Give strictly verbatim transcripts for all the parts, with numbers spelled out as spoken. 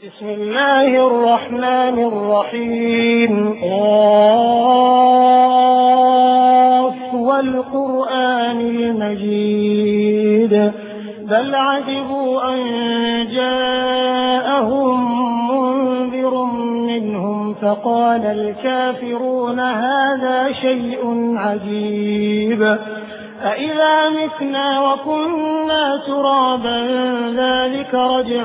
بسم الله الرحمن الرحيم. قاف والقرآن المجيد بل عجبوا أن جاءهم منذر منهم فقال الكافرون هذا شيء عجيب أإذا متنا وكنا ترابا ذلك رجع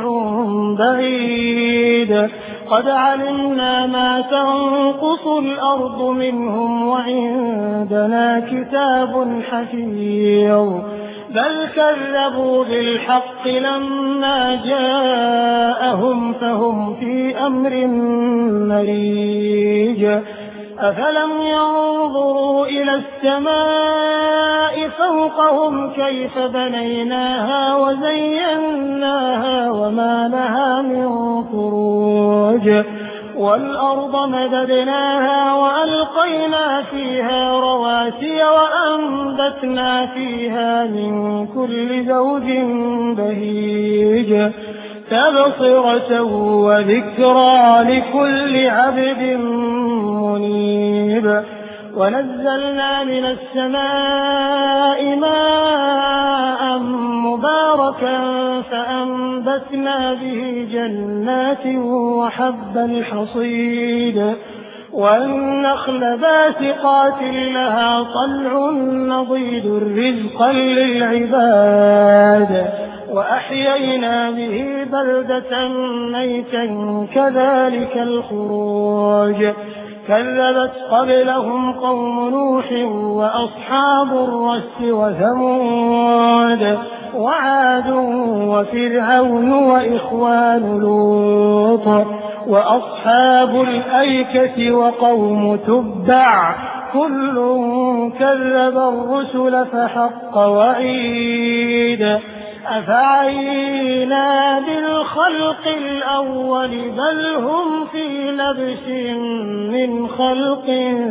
بعيد قد علمنا ما تنقص الأرض منهم وعندنا كتاب حفيظ بل كذبوا بالحق لما جاءهم فهم في أمر مريج أفلم ينظروا إلى السماء فوقهم كيف بنيناها وزيناها وما لها من فروج والأرض مددناها وألقينا فيها رواسي وأنبتنا فيها من كل زوج بهيج تبصرة وذكرى لكل عبد منيب ونزلنا من السماء ماء مباركا فأنبتنا به جنات وحب الحصيد والنخل باسقات لها طلع نضيد رزقا للعباد وأحيينا به بلدة ميتا كذلك الخروج كذبت قبلهم قوم نوح وأصحاب الرس وثمود وعاد وفرعون وإخوان لوط وأصحاب الأيكة وقوم تبع كل كذب الرسل فحق وعيد أفعينا بالخلق الأول بل هم في لبس من خلق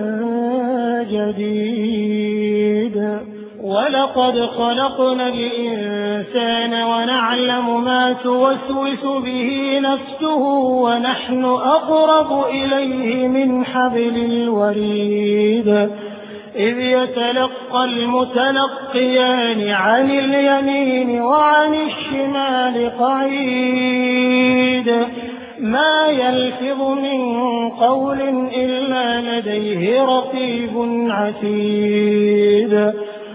جديد ولقد خلقنا الإنسان ونعلم ما توسوس به نفسه ونحن أقرب إليه من حبل الوريد إذ يتلقى المتلقيان عن اليمين وعن الشمال قعيد ما يلفظ من قول إلا لديه رقيب عتيد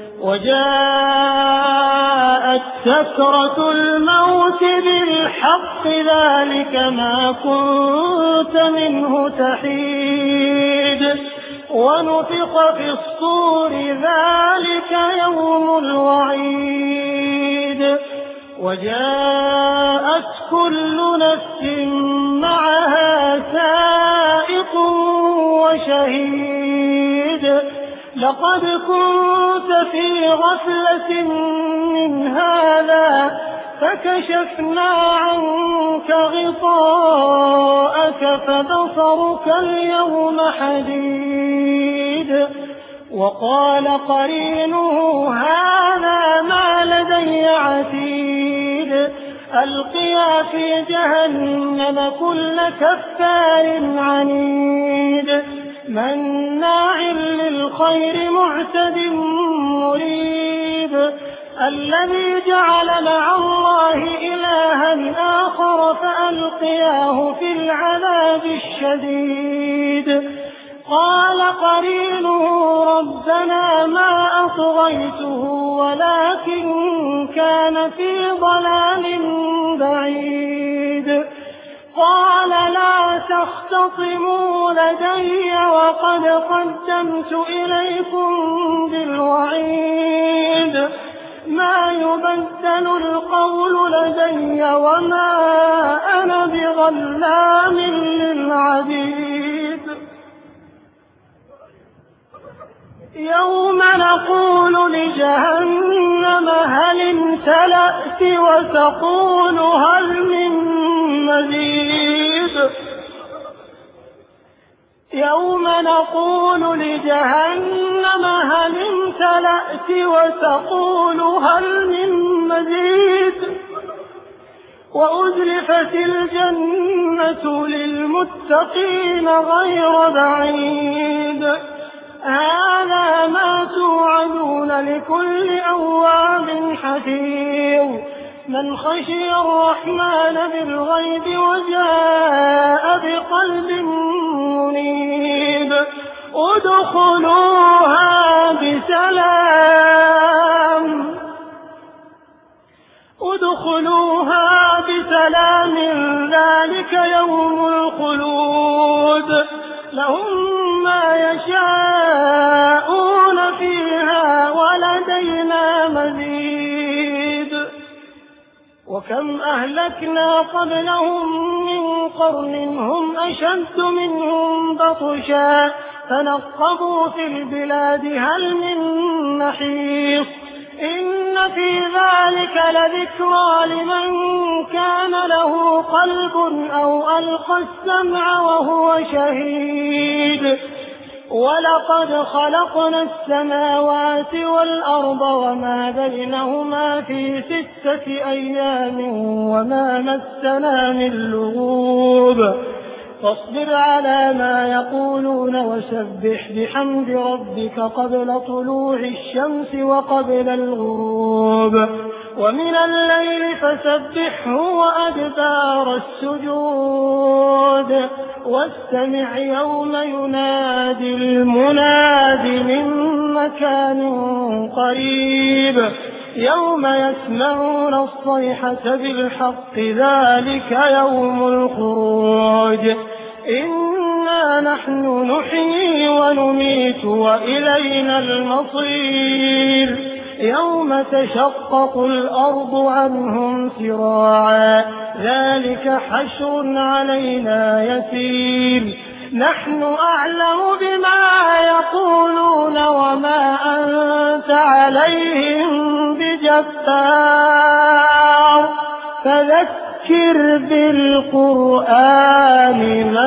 وجاءت سكرة الموت بالحق ذلك ما كنت منه تحيد ونفخ في الصور ذلك يوم الوعيد وجاءت كل نفس معها سائق وشهيد لقد كنت في غفلة من هذا فكشفنا عنك غطاءك فبصرك اليوم حديد وقال قرينه هذا ما لدي عتيد ألقيا في جهنم كل كفار عنيد مناع للخير معتد مريب الذي جعل مع الله إلها آخر فألقياه في العذاب الشديد قال قرينه ربنا ما أطغيته ولكن كان في ضلال بعيد قال لا تختصموا لدي وقد قدمت إليكم بالوعيد ما يبدل القول لدي وما أنا بظلام للعبيد يوم نقول لجهنم هل امتلأت وتقول هل من مزيد يوم نقول لجهنم هل امتلأت وتقول هل من مزيد وأزلفت الجنة والعاقبة للمتقين غير بعيد هذا ما توعدون لكل أواب حفيظ من خشي الرحمن بالغيب وجاء بقلب منيب ادخلوها بسلام ادخلوها بسلام ذلك يوم الخلود لهم ما يشاءون فيها ولدينا مزيد وكم أهلكنا قبلهم من قرن هم أشد منهم بطشا فنقبوا في البلاد هل من محيص إن في ذلك لذكرى لمن كان له قلب أو ألقى السمع وهو شهيد ولقد خلقنا السماوات والأرض وما بينهما في ستة أيام وما مسنا من لغوب فاصبر على ما يقولون وسبح بحمد ربك قبل طلوع الشمس وقبل الغروب ومن الليل فسبحه وأدبار السجود واستمع يوم ينادي المناد من مكان قريب يوم يسمعون الصيحة بالحق ذلك يوم الخروج إنا نحن نحيي ونميت وإلينا المصير يوم تشقق الأرض عنهم سراعا ذلك حشر علينا يسير نحن أعلم بما يقولون وما أنت عليهم بجبار فذكر بالقرآن